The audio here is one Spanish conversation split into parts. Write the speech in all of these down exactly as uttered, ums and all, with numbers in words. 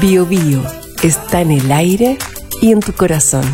Bio Bio está en el aire y en tu corazón.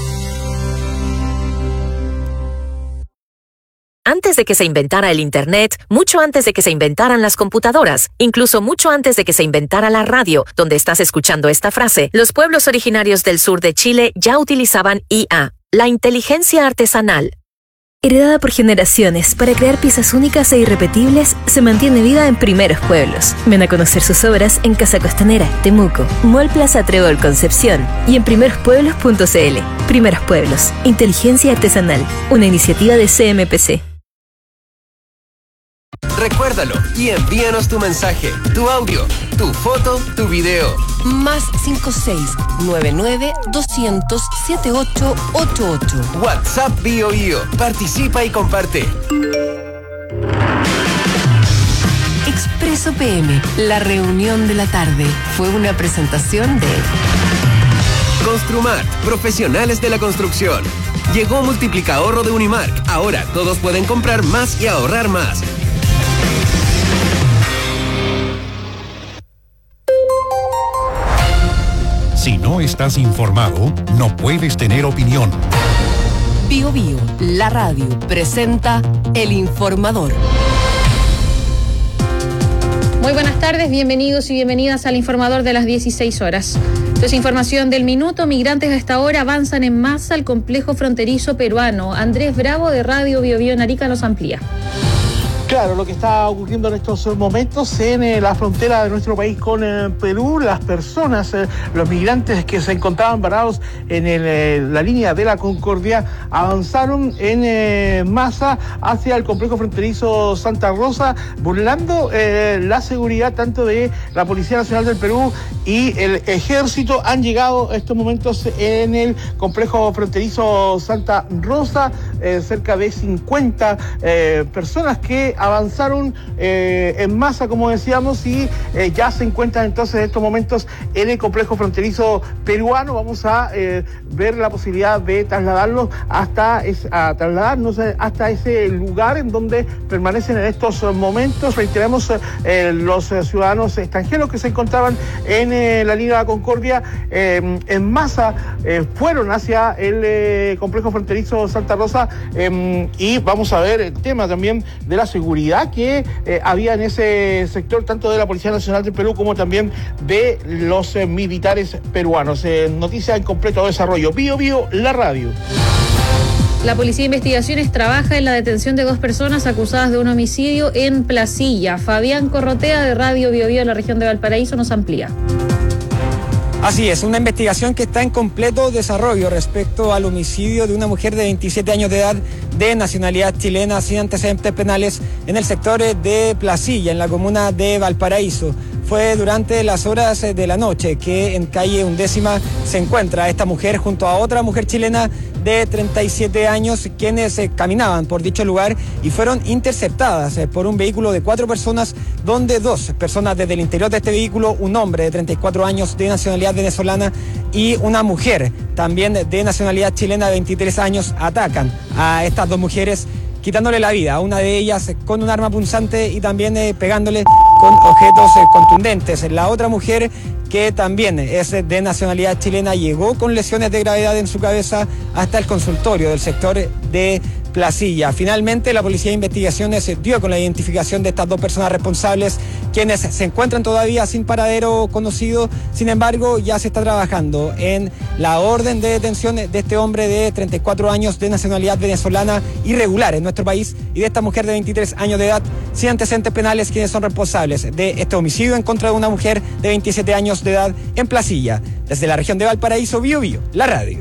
Antes de que se inventara el Internet, mucho antes de que se inventaran las computadoras, incluso mucho antes de que se inventara la radio, donde estás escuchando esta frase, los pueblos originarios del sur de Chile ya utilizaban I A, la inteligencia artesanal. Heredada por generaciones para crear piezas únicas e irrepetibles, se mantiene viva en Primeros Pueblos. Ven a conocer sus obras en Casa Costanera, Temuco, Mall Plaza Trébol Concepción y en primeros pueblos punto c l. Primeros Pueblos, inteligencia artesanal, una iniciativa de C M P C. Recuérdalo y envíanos tu mensaje, tu audio, tu foto, tu video. Más cinco seis nueve nueve dos cero cero siete ocho ocho ocho. WhatsApp Bio Bio. Participa y comparte. Expreso P M, la reunión de la tarde, fue una presentación de Construmart, profesionales de la construcción. Llegó Multiplica Ahorro de Unimark. Ahora todos pueden comprar más y ahorrar más. Si no estás informado, no puedes tener opinión. Bio Bio, la radio, presenta El Informador. Muy buenas tardes, bienvenidos y bienvenidas al Informador de las dieciséis horas. Entonces, información del minuto. Migrantes a esta hora avanzan en masa al complejo fronterizo peruano. Andrés Bravo de Radio Bio Bio en Arica nos amplía. Claro, lo que está ocurriendo en estos momentos en eh, la frontera de nuestro país con eh, Perú, las personas, eh, los migrantes que se encontraban varados en el, eh, la línea de la Concordia, avanzaron en eh, masa hacia el complejo fronterizo Santa Rosa, burlando eh, la seguridad tanto de la Policía Nacional del Perú y el Ejército. Han llegado estos momentos en el complejo fronterizo Santa Rosa, eh, cerca de cincuenta eh, personas que avanzaron eh, en masa, como decíamos, y eh, ya se encuentran entonces en estos momentos en el complejo fronterizo peruano. Vamos a eh, ver la posibilidad de trasladarlos hasta es, a trasladarnos hasta ese lugar en donde permanecen en estos momentos. Reiteramos, eh, los ciudadanos extranjeros que se encontraban en eh, la línea de la Concordia eh, en masa eh, fueron hacia el eh, complejo fronterizo Santa Rosa eh, y vamos a ver el tema también de la seguridad que eh, había en ese sector, tanto de la Policía Nacional del Perú como también de los eh, militares peruanos. Eh, noticia en completo desarrollo. Bio Bio, la radio. La Policía de Investigaciones trabaja en la detención de dos personas acusadas de un homicidio en Placilla. Fabián Corrotea de Radio Bio Bio en la región de Valparaíso nos amplía. Así es, una investigación que está en completo desarrollo respecto al homicidio de una mujer de veintisiete años de edad de nacionalidad chilena sin antecedentes penales en el sector de Placilla, en la comuna de Valparaíso. Fue durante las horas de la noche que en calle Undécima se encuentra esta mujer junto a otra mujer chilena de treinta y siete años, quienes eh, caminaban por dicho lugar y fueron interceptadas eh, por un vehículo de cuatro personas, donde dos personas desde el interior de este vehículo, un hombre de treinta y cuatro años de nacionalidad venezolana y una mujer también de nacionalidad chilena de veintitrés años, atacan a estas dos mujeres, quitándole la vida a una de ellas con un arma punzante y también eh, pegándole con objetos eh, contundentes. La otra mujer, que también es de nacionalidad chilena, llegó con lesiones de gravedad en su cabeza hasta el consultorio del sector de Placilla. Finalmente, la Policía de Investigaciones dio con la identificación de estas dos personas responsables, quienes se encuentran todavía sin paradero conocido. Sin embargo, ya se está trabajando en la orden de detención de este hombre de treinta y cuatro años de nacionalidad venezolana irregular en nuestro país y de esta mujer de veintitrés años de edad sin antecedentes penales, quienes son responsables de este homicidio en contra de una mujer de veintisiete años de edad en Placilla. Desde la región de Valparaíso, Bio Bio, la radio.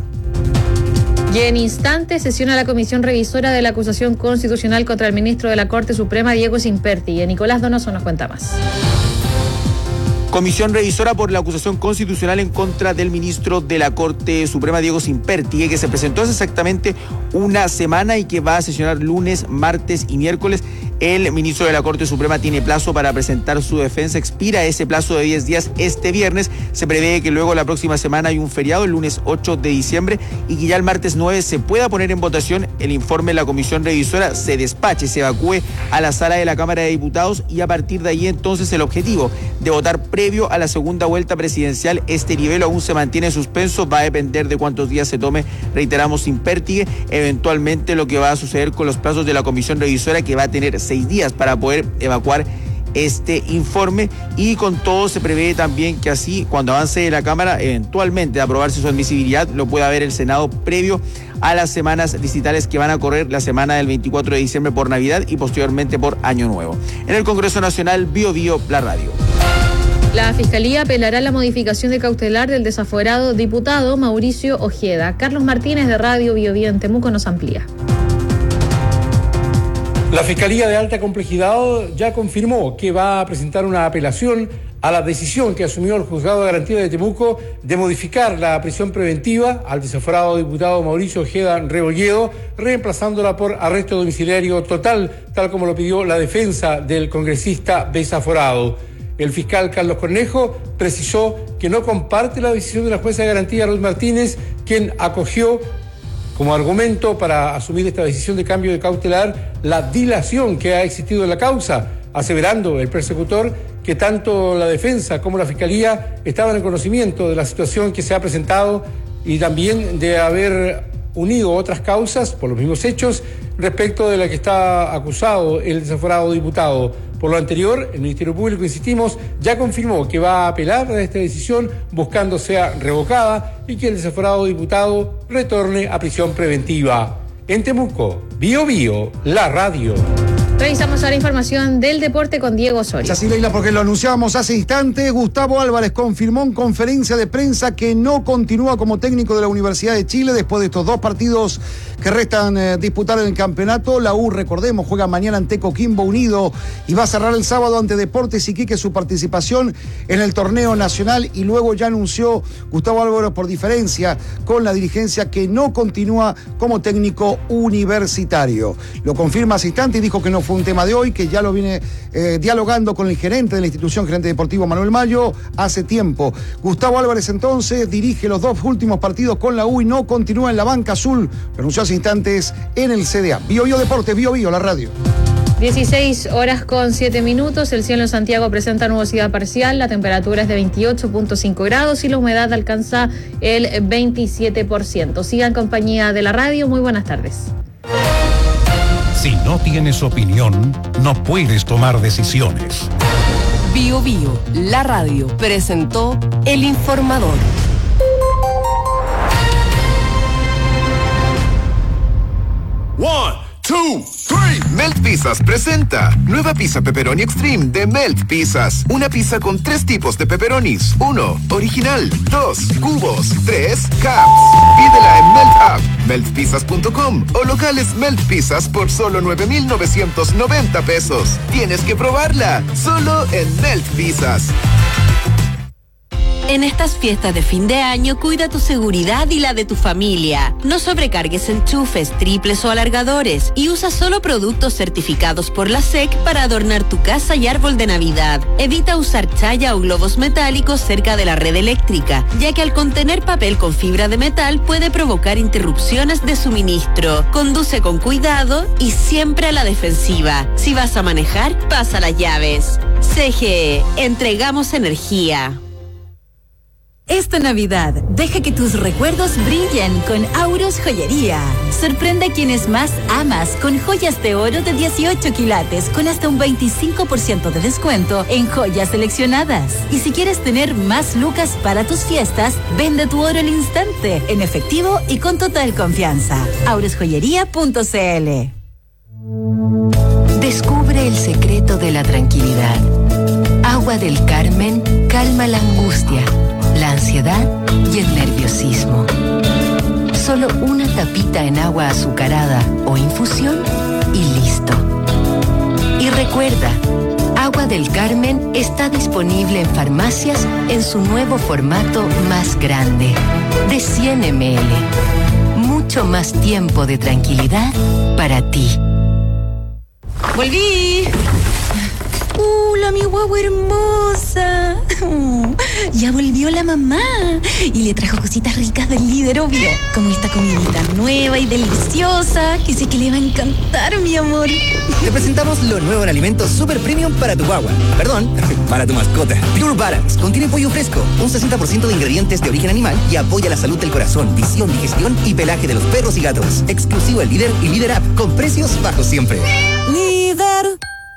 Y en instantes sesiona la Comisión Revisora de la Acusación Constitucional contra el ministro de la Corte Suprema, Diego Simperti. Y Nicolás Donoso nos cuenta más. Comisión revisora por la acusación constitucional en contra del ministro de la Corte Suprema, Diego Simperti, que se presentó hace exactamente una semana y que va a sesionar lunes, martes y miércoles. El ministro de la Corte Suprema tiene plazo para presentar su defensa. Expira ese plazo de diez días este viernes. Se prevé que luego la próxima semana hay un feriado, el lunes ocho de diciembre, y que ya el martes nueve se pueda poner en votación el informe de la Comisión Revisora, se despache, se evacúe a la sala de la Cámara de Diputados y a partir de ahí entonces el objetivo de votar pre previo a la segunda vuelta presidencial. Este nivel aún se mantiene suspenso, va a depender de cuántos días se tome, reiteramos, sin pértigue, eventualmente lo que va a suceder con los plazos de la comisión revisora, que va a tener seis días para poder evacuar este informe, y con todo se prevé también que así, cuando avance la Cámara, eventualmente de aprobarse su admisibilidad, lo pueda ver el Senado previo a las semanas distritales que van a correr la semana del veinticuatro de diciembre por Navidad y posteriormente por Año Nuevo. En el Congreso Nacional, Bio Bio, la radio. La Fiscalía apelará la modificación de cautelar del desaforado diputado Mauricio Ojeda. Carlos Martínez de Radio Bio Bio en Temuco nos amplía. La Fiscalía de Alta Complejidad ya confirmó que va a presentar una apelación a la decisión que asumió el Juzgado de Garantía de Temuco de modificar la prisión preventiva al desaforado diputado Mauricio Ojeda Rebolledo, reemplazándola por arresto domiciliario total, tal como lo pidió la defensa del congresista desaforado. El fiscal Carlos Cornejo precisó que no comparte la decisión de la jueza de garantía Ruth Martínez, quien acogió como argumento para asumir esta decisión de cambio de cautelar la dilación que ha existido en la causa, aseverando el persecutor que tanto la defensa como la fiscalía estaban en conocimiento de la situación que se ha presentado y también de haber unido otras causas por los mismos hechos respecto de la que está acusado el desaforado diputado. Por lo anterior, el Ministerio Público, insistimos, ya confirmó que va a apelar a esta decisión buscando sea revocada y que el desaforado diputado retorne a prisión preventiva. En Temuco, Bio Bio, la radio. Revisamos ahora información del deporte con Diego Osorio. Es así, Leila, porque lo anunciábamos hace instantes. Gustavo Álvarez confirmó en conferencia de prensa que no continúa como técnico de la Universidad de Chile después de estos dos partidos que restan eh, disputar en el campeonato. La U, recordemos, juega mañana ante Coquimbo Unido y va a cerrar el sábado ante Deportes Iquique su participación en el torneo nacional, y luego ya anunció Gustavo Álvarez por diferencia con la dirigencia que no continúa como técnico universitario. Lo confirma hace instantes y dijo que no fue un tema de hoy, que ya lo viene eh, dialogando con el gerente de la institución, gerente deportivo Manuel Mayo, hace tiempo. Gustavo Álvarez entonces dirige los dos últimos partidos con la U y no continúa en la banca azul. Lo anunció hace instantes en el C D A. Bio Bio Deportes, Bio Bio, la radio. dieciséis horas con siete minutos, el cielo en Santiago presenta nubosidad parcial, la temperatura es de veintiocho punto cinco grados y la humedad alcanza el veintisiete por ciento. Siga en compañía de la radio, muy buenas tardes. Si no tienes opinión, no puedes tomar decisiones. Bio Bio, la radio, presentó El Informador. One, two, three. Melt Pizzas presenta nueva pizza pepperoni extreme de Melt Pizzas. Una pizza con tres tipos de pepperonis. Uno, original. Dos, cubos. Tres, caps. Pídela en Melt App, melt pizzas punto com o locales Melt Pizzas por solo nueve mil novecientos noventa pesos. Tienes que probarla, solo en Melt Pizzas. En estas fiestas de fin de año, cuida tu seguridad y la de tu familia. No sobrecargues enchufes, triples o alargadores y usa solo productos certificados por la S E C para adornar tu casa y árbol de Navidad. Evita usar chaya o globos metálicos cerca de la red eléctrica, ya que al contener papel con fibra de metal puede provocar interrupciones de suministro. Conduce con cuidado y siempre a la defensiva. Si vas a manejar, pasa las llaves. C G E, entregamos energía. Esta Navidad, deja que tus recuerdos brillen con Auros Joyería. Sorprende a quienes más amas con joyas de oro de dieciocho quilates con hasta un veinticinco por ciento de descuento en joyas seleccionadas. Y si quieres tener más lucas para tus fiestas, vende tu oro al instante, en efectivo y con total confianza. auros joyería punto c l. Descubre el secreto de la tranquilidad. Agua del Carmen calma la angustia, la ansiedad y el nerviosismo. Solo una tapita en agua azucarada o infusión y listo. Y recuerda, Agua del Carmen está disponible en farmacias en su nuevo formato más grande, de cien mililitros. Mucho más tiempo de tranquilidad para ti. ¡Volví! Hola, mi guagua hermosa. Oh, ya volvió la mamá y le trajo cositas ricas del líder, obvio. Como esta comidita nueva y deliciosa que sé que le va a encantar, mi amor. Te presentamos lo nuevo en alimentos super premium para tu guagua. Perdón, para tu mascota. Pure Balance contiene pollo fresco, un sesenta por ciento de ingredientes de origen animal y apoya la salud del corazón, visión, digestión y pelaje de los perros y gatos. Exclusivo al Líder y Líder App, con precios bajos siempre. Líder.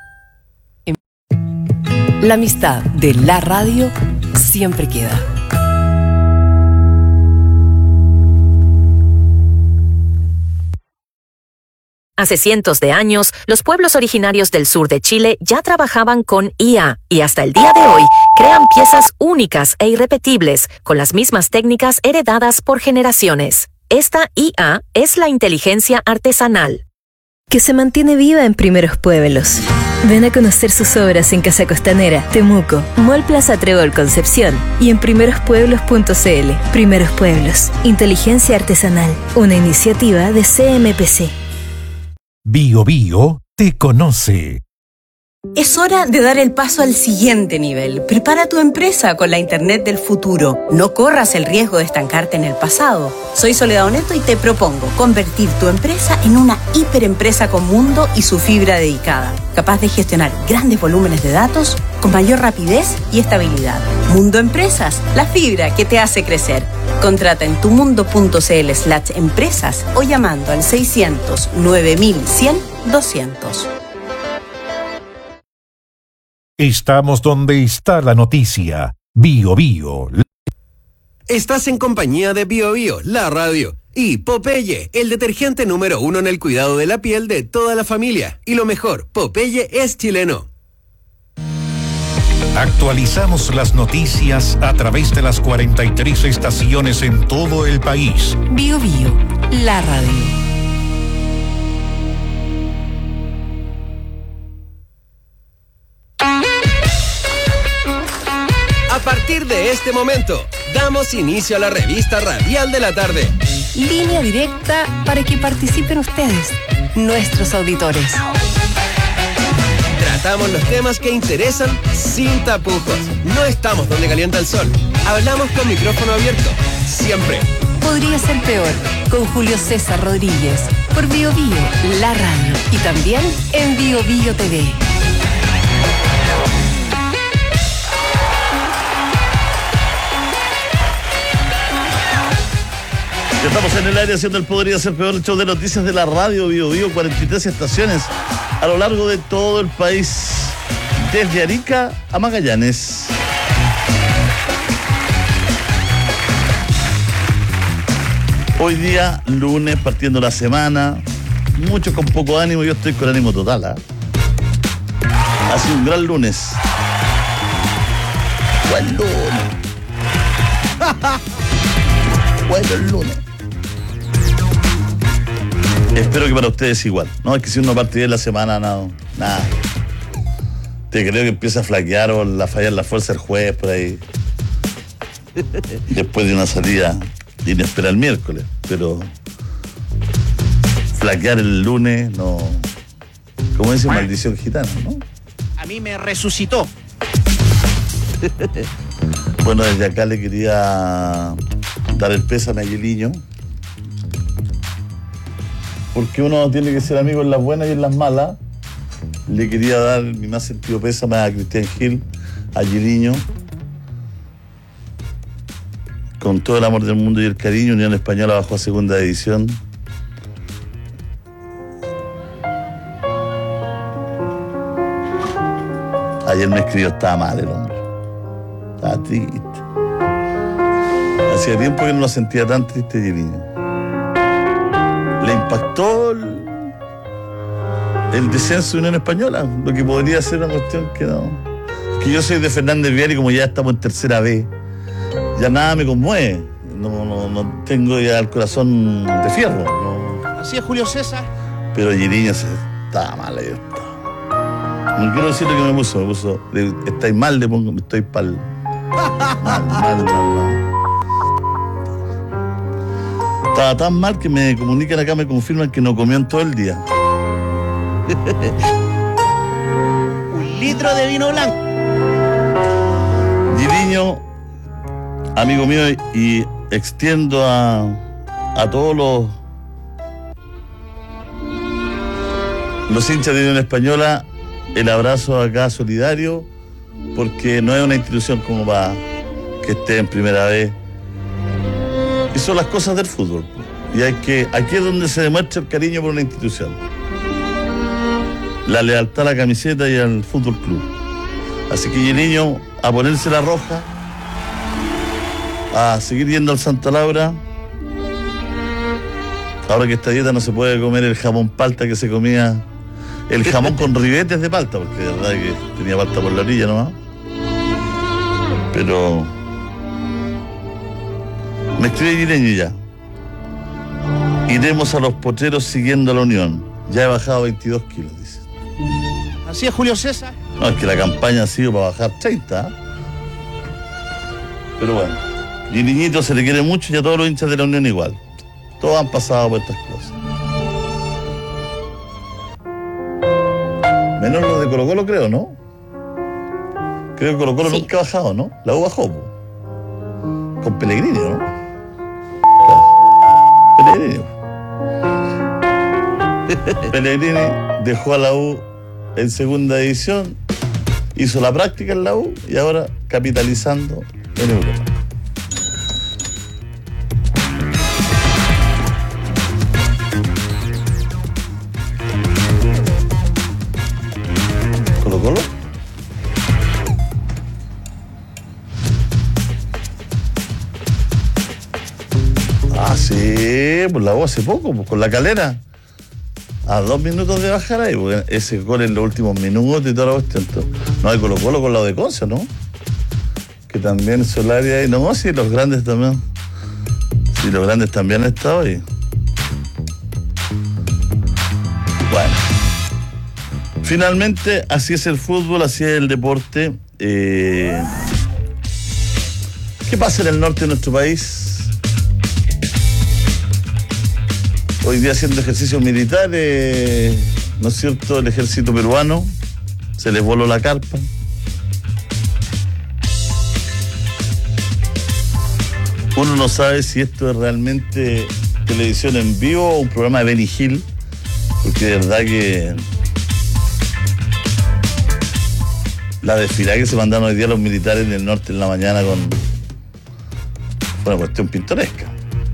La amistad de la radio siempre queda. Hace cientos de años, los pueblos originarios del sur de Chile ya trabajaban con I A y hasta el día de hoy crean piezas únicas e irrepetibles con las mismas técnicas heredadas por generaciones. Esta I A es la inteligencia artesanal, que se mantiene viva en primeros pueblos. Ven a conocer sus obras en Casa Costanera, Temuco, Mall Plaza Trébol Concepción y en primeros pueblos punto c l. Primeros Pueblos, inteligencia artesanal, una iniciativa de C M P C. Bio Bio te conoce. Es hora de dar el paso al siguiente nivel. Prepara tu empresa con la Internet del futuro. No corras el riesgo de estancarte en el pasado. Soy Soledad Oneto y te propongo convertir tu empresa en una hiperempresa con mundo y su fibra dedicada, capaz de gestionar grandes volúmenes de datos con mayor rapidez y estabilidad. Mundo Empresas, la fibra que te hace crecer. Contrata en tumundo.cl slash empresas o llamando al seiscientos nueve mil cien doscientos. Estamos donde está la noticia. Bio Bio. Estás en compañía de Bio Bio, la radio. Y Popeye, el detergente número uno en el cuidado de la piel de toda la familia. Y lo mejor, Popeye es chileno. Actualizamos las noticias a través de las cuarenta y tres estaciones en todo el país. Bio Bio, la radio. A partir de este momento, damos inicio a la revista radial de la tarde. Línea directa para que participen ustedes, nuestros auditores. Tratamos los temas que interesan sin tapujos. No estamos donde calienta el sol. Hablamos con micrófono abierto, siempre. Podría ser peor, con Julio César Rodríguez, por Bio Bio, la radio, y también en Bio Bio T V. Estamos en el aire haciendo el Podría Ser Peor, el show de noticias de la radio Bio Bio, cuarenta y tres estaciones a lo largo de todo el país, desde Arica a Magallanes. Hoy día, lunes, partiendo la semana, muchos con poco ánimo, yo estoy con ánimo total, ¿eh? Ha sido un gran lunes. Buen lunes. Buen lunes. Espero que para ustedes igual. No, es que si uno parte de la semana, no, nada. Te creo que empieza a flaquear o a fallar la fuerza el jueves por ahí. Después de una salida inesperada el miércoles. Pero flaquear el lunes, no. Como dice maldición gitana, ¿no? A mí me resucitó. Bueno, desde acá le quería dar el pésame a Yeliño. Porque uno tiene que ser amigo en las buenas y en las malas. Le quería dar mi más sentido pésame a Cristian Gil, a Yeliño. Con todo el amor del mundo y el cariño, Unión Española bajó a segunda división. Ayer me escribió, estaba mal el hombre. Estaba triste. Hacía tiempo que no lo sentía tan triste Yeliño. Le impactó el, el descenso de Unión Española, lo que podría ser una cuestión que no. Que yo soy de Fernández Vial y como ya estamos en tercera B, ya nada me conmueve. No, no, no tengo ya el corazón de fierro. No. Así es, Julio César. Pero Yeliño se estaba mal, yo estaba. No quiero decir lo que me puso, me puso, estáis mal, le pongo, estoy pal. Mal, mal, mal, mal. Estaba tan mal que me comunican acá, me confirman que no comió en todo el día. litro de vino blanco. Giriño, amigo mío, y extiendo a, a todos los, los hinchas de Unión Española el abrazo acá solidario, porque no es una institución como para que esté en primera vez. Y son las cosas del fútbol. Y hay que, aquí es donde se demuestra el cariño por una institución. La lealtad a la camiseta y al fútbol club. Así que Giriño, a ponerse la roja, a seguir yendo al Santa Laura. Ahora que esta dieta no se puede comer el jamón palta que se comía, el jamón con ribetes de palta, porque de verdad que tenía palta por la orilla nomás. Pero me escribe Giriño ya. Iremos a los potreros siguiendo a la Unión. Ya he bajado veintidós kilos, dice. Así es, Julio César. No, es que la campaña ha sido para bajar treinta. ¿eh? Pero bueno, Giriñito se le quiere mucho y a todos los hinchas de la Unión igual. Todos han pasado por estas cosas. Menos los de Colo Colo, creo, ¿no? Creo que Colo Colo sí. Nunca ha bajado, ¿no? La U bajó, po. Con Pellegrini, ¿no? Claro. Pellegrini. Pellegrini dejó a la U en segunda división, hizo la práctica en la U y ahora capitalizando en Europa. ¿Colo Colo? Ah, sí, pues la U hace poco, pues con la Calera. A dos minutos de bajar ahí, porque ese gol en los últimos minutos y toda la cuestión. No, hay Colo Colo con la de Conce, ¿no? Que también Solari ahí. No, sí, los grandes también. Sí, los grandes también han estado ahí. Bueno. Finalmente, así es el fútbol, así es el deporte. Eh... ¿Qué pasa en el norte de nuestro país? Hoy día haciendo ejercicios militares, ¿no es cierto? El ejército peruano se les voló la carpa. Uno no sabe si esto es realmente televisión en vivo o un programa de Benny Hill, porque de verdad que la desfilada que se mandaron hoy día los militares en el norte en la mañana con fue una cuestión pintoresca.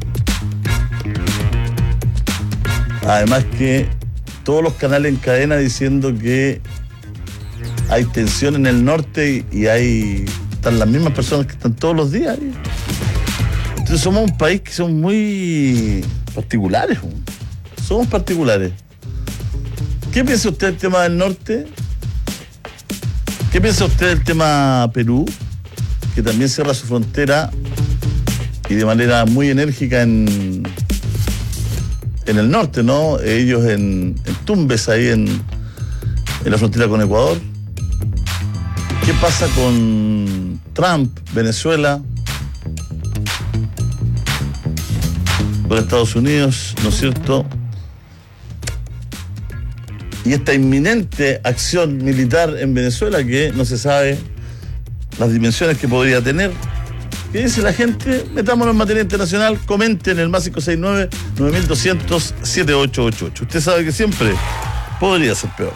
Además que todos los canales en cadena diciendo que hay tensión en el norte y, y hay están las mismas personas que están todos los días. Entonces somos un país que son muy particulares. Somos particulares. ¿Qué piensa usted del tema del norte? ¿Qué piensa usted del tema Perú? Que también cierra su frontera y de manera muy enérgica en... en el norte, ¿no? Ellos en, en Tumbes, ahí en, en la frontera con Ecuador. ¿Qué pasa con Trump, Venezuela, con Estados Unidos, ¿no es cierto? Y esta inminente acción militar en Venezuela que no se sabe las dimensiones que podría tener. ¿Qué dice la gente? Metámonos en materia internacional. Comenten el más cinco seis nueve, nueve mil doscientos, siete ocho ocho ocho. Usted sabe que siempre podría ser peor.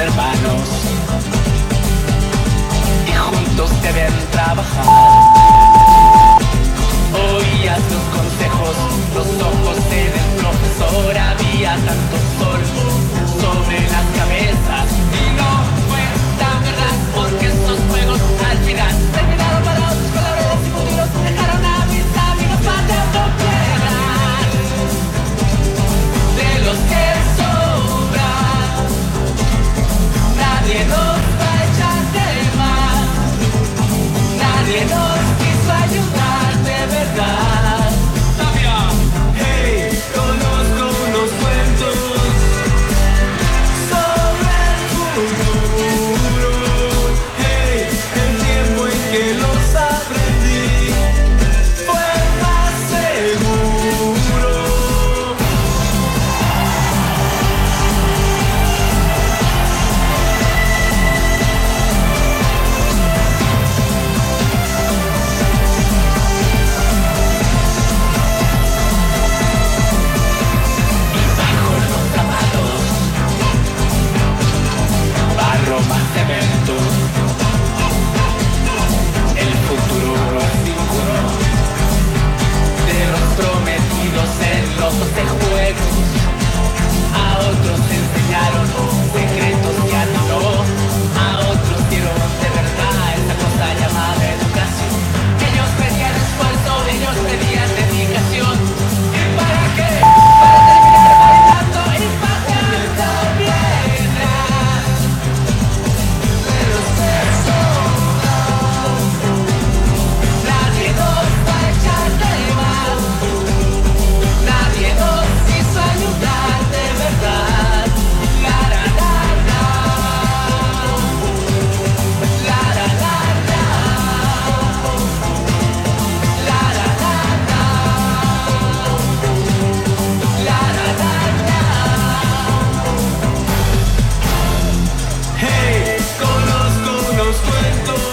hermanos y juntos deben trabajar. Oías los consejos, los ojos en el profesor, había tanto sol sobre las cabezas y no fue tan verdad porque esos juegos al final terminaron para otros colores y futuros, dejaron a mis amigos pateando piedras. De los que sobran, nadie nos va a echar de más, nadie nos quiso ayudar de verdad. Hey, conozco unos cuentos sobre el futuro. Hey, el tiempo en que los aprendí fue más seguro. Barro más cemento, el futuro es ninguno de los prometidos en los doce juegos. A otros enseñaron secretos y a no, a otros dieron de verdad esa cosa llamada educación. Ellos pedían esfuerzo, ellos pedían dedicación. ¿Y para qué? Para terminar bailando y pateando piedras. Nadie nos va a echar de más, nadie nos quiso ayudar de verdad. La la la la, la la la la, la la la la, la la la la. Hey, conozco unos cuentos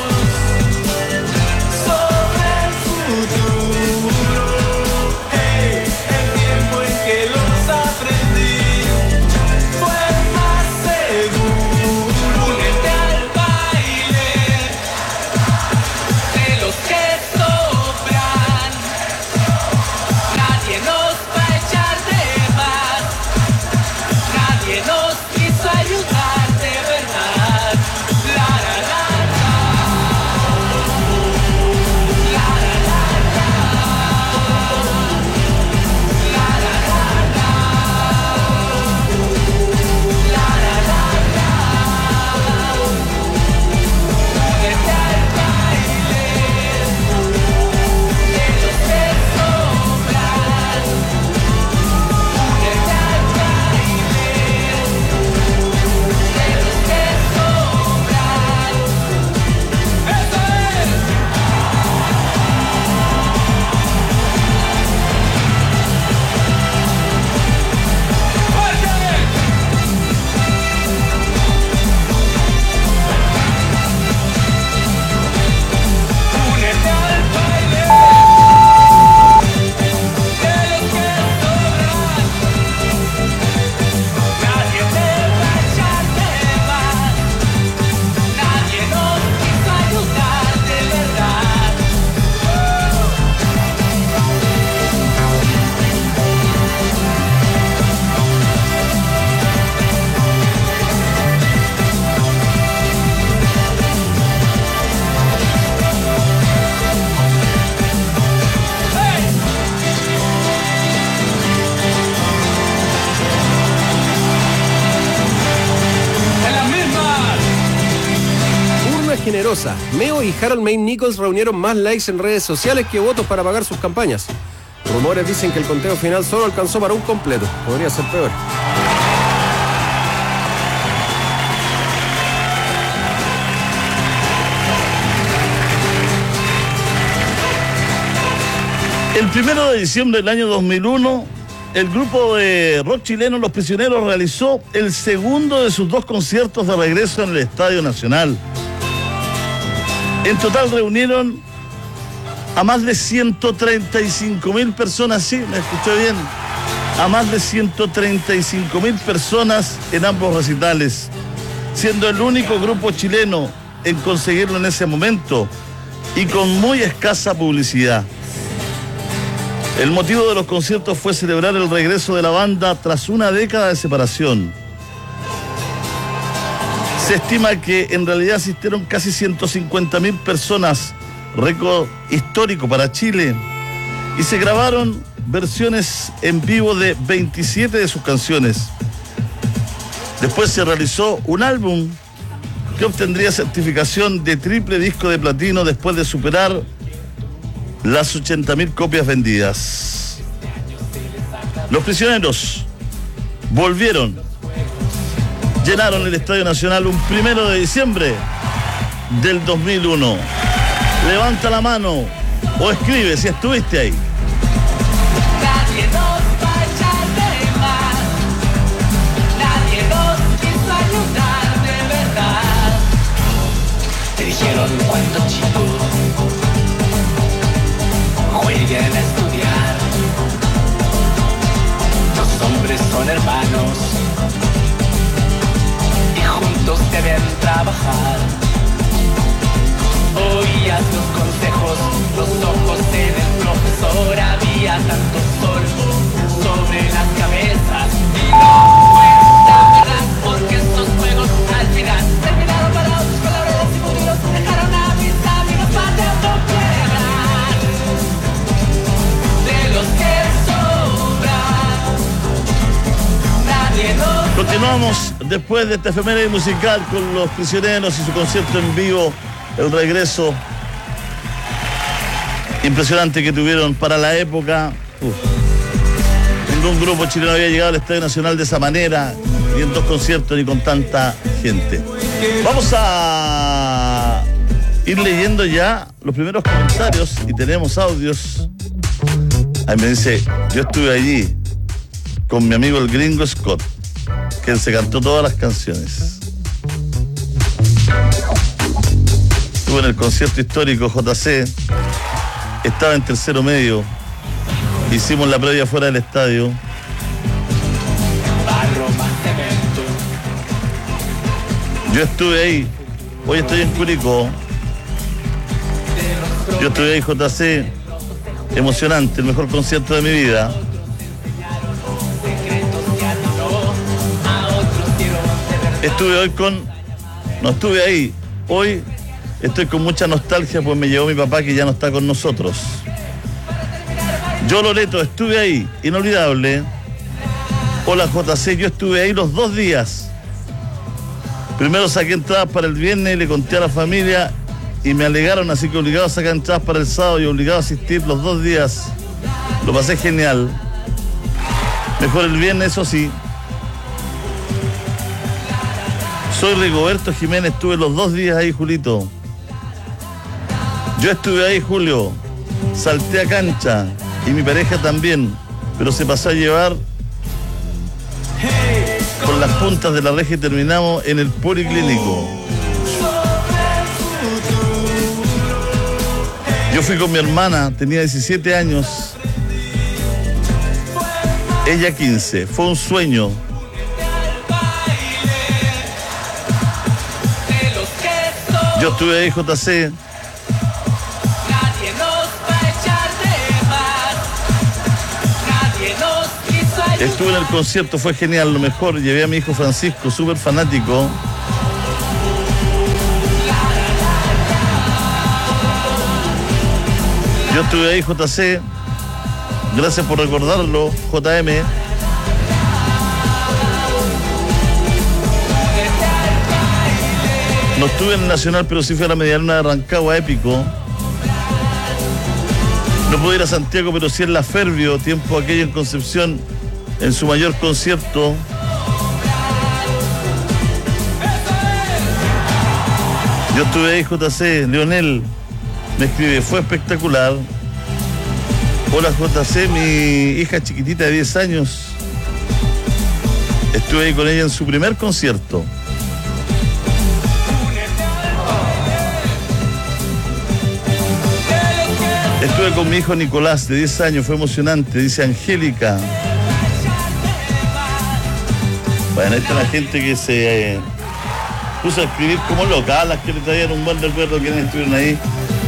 sobre el futuro. Hey, el tiempo en que los aprendí fue más seguro. Únete al baile de los que sobran. Nadie nos va a echar de más, nadie nos quiso ayudar de verdad. La la la la, la la la la, la la la la, la la la la. Únete al baile de los que sobran. Únete al baile de los que sobran. ¡Eso es! Únete al baile de los que sobran. Nadie te va a echar de más, nadie nos quiso ayudar de verdad. En las mismas. Urna generosa. Meo y Harold May Nichols reunieron más likes en redes sociales que votos para pagar sus campañas. Rumores dicen que el conteo final solo alcanzó para un completo. Podría ser peor. El primero de diciembre del año dos mil uno, el grupo de rock chileno Los Prisioneros realizó el segundo de sus dos conciertos de regreso en el Estadio Nacional. En total reunieron a más de ciento treinta y cinco mil personas, sí, me escuché bien, a más de ciento treinta y cinco mil personas en ambos recitales. siendo el único grupo chileno en conseguirlo en ese momento y con muy escasa publicidad. El motivo de los conciertos fue celebrar el regreso de la banda tras una década de separación. Se estima que en realidad asistieron casi ciento cincuenta mil personas, récord histórico para Chile, y se grabaron versiones en vivo de veintisiete de sus canciones. Después se realizó un álbum que obtendría certificación de triple disco de platino después de superar las ochenta mil copias vendidas. Los Prisioneros volvieron, llenaron el Estadio Nacional un primero de diciembre del dos mil uno. Levanta la mano o escribe si estuviste ahí. Nadie nos va a echar de más, nadie nos quiso ayudar de verdad. Te dijeron cuando chico, jueguen a estudiar. Los hombres son hermanos y juntos deben trabajar. Oías los consejos, los ojos en el profesor, había tanto sol sobre las cabezas. Y no fue la verdad, porque estos juegos al final terminaron parados con laureles y futuros. Dejaron a mis amigos pateando piedras de los que sobran. Nadie nos... Continuamos después de esta efeméride musical con Los Prisioneros y su concierto en vivo, el regreso impresionante que tuvieron para la época. Uf. Ningún grupo chileno había llegado al Estadio Nacional de esa manera, ni en dos conciertos, ni con tanta gente. Vamos a ir leyendo ya los primeros comentarios y tenemos audios. Ahí me dice, yo estuve allí con mi amigo el gringo Scott, que él se cantó todas las canciones. Estuve en el concierto histórico J C, estaba en tercero medio, hicimos la previa fuera del estadio. Yo estuve ahí, hoy estoy en Curicó. Yo estuve ahí, J C, emocionante, el mejor concierto de mi vida. Estuve hoy con, no estuve ahí, hoy estoy con mucha nostalgia, pues me llevó mi papá que ya no está con nosotros. Yo, Loreto, estuve ahí, inolvidable. Hola, J C, yo estuve ahí los dos días. Primero saqué entradas para el viernes y le conté a la familia y me alegaron, así que obligado a sacar entradas para el sábado y obligado a asistir los dos días. Lo pasé genial. Mejor el viernes, eso sí. Soy Rigoberto Jiménez, estuve los dos días ahí, Julito. Yo estuve ahí, Julio, salté a cancha y mi pareja también, pero se pasó a llevar con las puntas de la reja y terminamos en el policlínico. Yo fui con mi hermana, tenía diecisiete años, ella quince, fue un sueño. Yo estuve ahí, J C. Estuve en el concierto, fue genial, lo mejor. Llevé a mi hijo Francisco, súper fanático. Yo estuve ahí, J C. Gracias por recordarlo, J M. No estuve en el Nacional, pero sí fui a la Medialuna de Rancagua, épico. No pude ir a Santiago, pero sí en la Fervio, tiempo aquello en Concepción, en su mayor concierto. Yo estuve ahí, J C. Leonel me escribe, fue espectacular. Hola, J C, mi hija chiquitita de diez años. Estuve ahí con ella en su primer concierto. Estuve con mi hijo Nicolás, de diez años, fue emocionante, dice Angélica. Bueno, ahí está la gente que se, puse a escribir como loca, las que le traían un buen recuerdo, quienes estuvieron ahí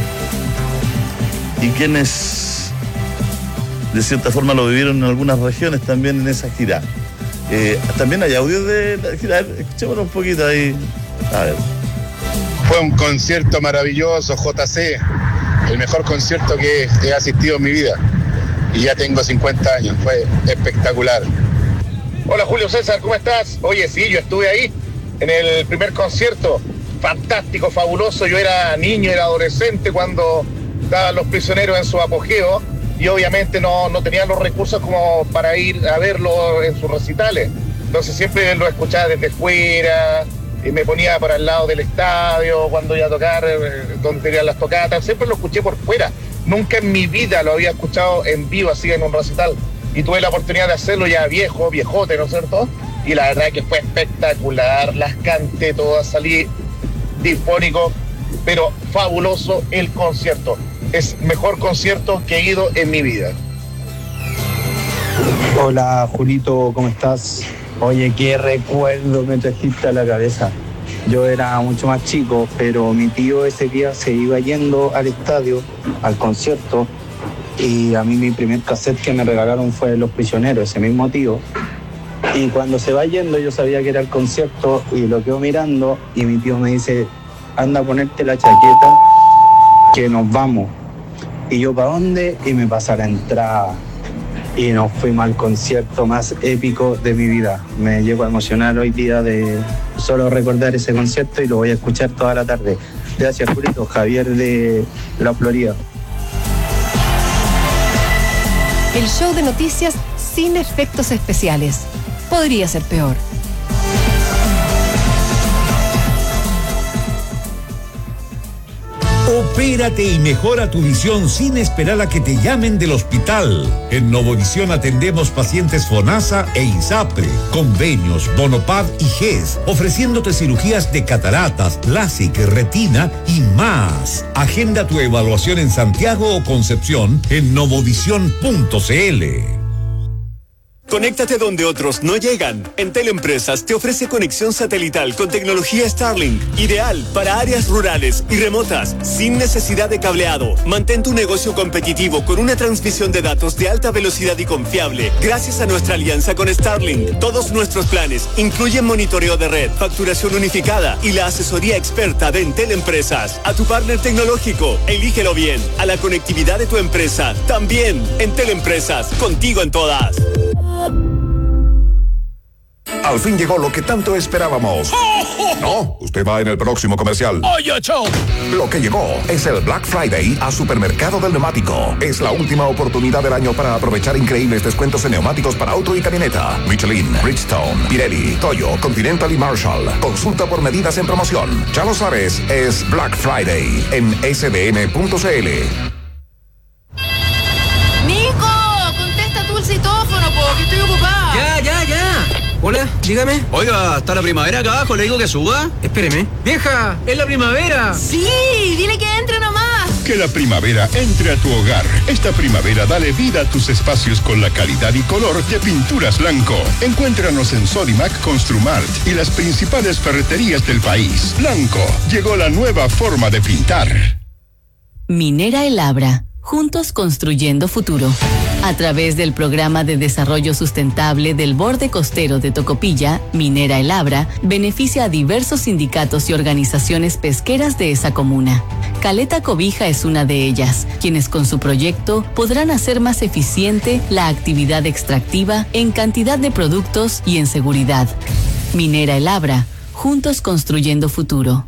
y quienes de cierta forma lo vivieron en algunas regiones también en esa gira. Eh, también hay audio de la gira, escuchémoslo un poquito ahí. A ver. Fue un concierto maravilloso, J C, el mejor concierto que he asistido en mi vida. Y ya tengo cincuenta años, fue espectacular. Hola Julio César, ¿cómo estás? Oye, sí, yo estuve ahí en el primer concierto, fantástico, fabuloso. Yo era niño, era adolescente cuando estaban Los Prisioneros en su apogeo y obviamente no, no tenía los recursos como para ir a verlo en sus recitales. Entonces siempre lo escuchaba desde fuera, y me ponía para el lado del estadio cuando iba a tocar, eh, donde tenían las tocatas, siempre lo escuché por fuera. Nunca en mi vida lo había escuchado en vivo así en un recital. Y tuve la oportunidad de hacerlo ya viejo, viejote, ¿no es cierto? Y la verdad que fue espectacular, las canté todas, salí difónico, pero fabuloso el concierto. Es el mejor concierto que he ido en mi vida. Hola Julito, ¿cómo estás? Oye, qué recuerdo me trajiste a la cabeza. Yo era mucho más chico, pero mi tío ese día se iba yendo al estadio, al concierto, y a mí mi primer cassette que me regalaron fue Los Prisioneros, ese mismo tío. Y cuando se va yendo yo sabía que era el concierto y lo quedo mirando y mi tío me dice, anda a ponerte la chaqueta que nos vamos. Y yo, ¿para dónde? Y me pasa la entrada. Y nos fuimos al concierto más épico de mi vida. Me llego a emocionar hoy día de solo recordar ese concierto y lo voy a escuchar toda la tarde. Gracias, Julito. Javier de La Florida. El show de noticias sin efectos especiales. Podría ser peor. Opérate y mejora tu visión sin esperar a que te llamen del hospital. En Novovisión atendemos pacientes FONASA e ISAPRE, convenios, Bonopad y G E S, ofreciéndote cirugías de cataratas, LASIK, retina y más. Agenda tu evaluación en Santiago o Concepción en novovisión punto c l. Conéctate donde otros no llegan. En Teleempresas te ofrece conexión satelital con tecnología Starlink, ideal para áreas rurales y remotas, sin necesidad de cableado. Mantén tu negocio competitivo con una transmisión de datos de alta velocidad y confiable, gracias a nuestra alianza con Starlink. Todos nuestros planes incluyen monitoreo de red, facturación unificada y la asesoría experta de Entel Empresas. A tu partner tecnológico, elígelo bien. A la conectividad de tu empresa, también. Entel Empresas, contigo en todas. Al fin llegó lo que tanto esperábamos. No, usted va en el próximo comercial. ¡Oye, chao! Lo que llegó es el Black Friday a Supermercado del Neumático. Es la última oportunidad del año para aprovechar increíbles descuentos en neumáticos para auto y camioneta. Michelin, Bridgestone, Pirelli, Toyo, Continental y Marshall. Consulta por medidas en promoción. Ya lo sabes, es Black Friday en s d n punto c l. ¡Nico! Contesta tú el citófono, po, que estoy ocupada. Ya, ya, ya. Hola, dígame. Oiga, ¿está la primavera acá abajo? ¿Le digo que suba? Espéreme. ¡Vieja! ¡Es la primavera! ¡Sí! ¡Dile que entre nomás! Que la primavera entre a tu hogar. Esta primavera dale vida a tus espacios con la calidad y color de Pinturas Blanco. Encuéntranos en Sodimac, Construmart y las principales ferreterías del país. Blanco, llegó la nueva forma de pintar. Minera El Abra. Juntos construyendo futuro. A través del Programa de Desarrollo Sustentable del Borde Costero de Tocopilla, Minera El Abra beneficia a diversos sindicatos y organizaciones pesqueras de esa comuna. Caleta Cobija es una de ellas, quienes con su proyecto podrán hacer más eficiente la actividad extractiva en cantidad de productos y en seguridad. Minera El Abra, juntos construyendo futuro.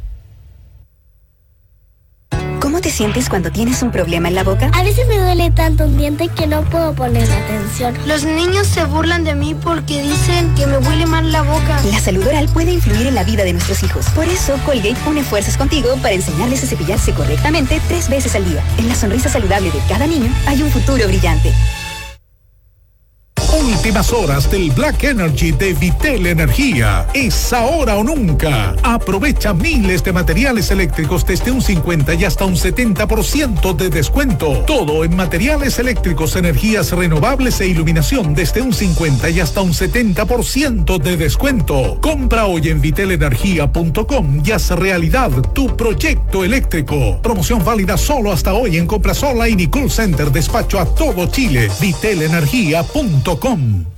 ¿Cómo te sientes cuando tienes un problema en la boca? A veces me duele tanto un diente que no puedo poner atención. Los niños se burlan de mí porque dicen que me huele mal la boca. La salud oral puede influir en la vida de nuestros hijos. Por eso, Colgate une fuerzas contigo para enseñarles a cepillarse correctamente tres veces al día. En la sonrisa saludable de cada niño hay un futuro brillante. Últimas horas del Black Energy de Vitel Energía. Es ahora o nunca. Aprovecha miles de materiales eléctricos desde un cincuenta y hasta un setenta por ciento de descuento. Todo en materiales eléctricos, energías renovables e iluminación desde un cincuenta y hasta un setenta por ciento de descuento. Compra hoy en vitel energía punto com y haz realidad tu proyecto eléctrico. Promoción válida solo hasta hoy en compras online y Cool Center. Despacho a todo Chile. vitel energía punto com.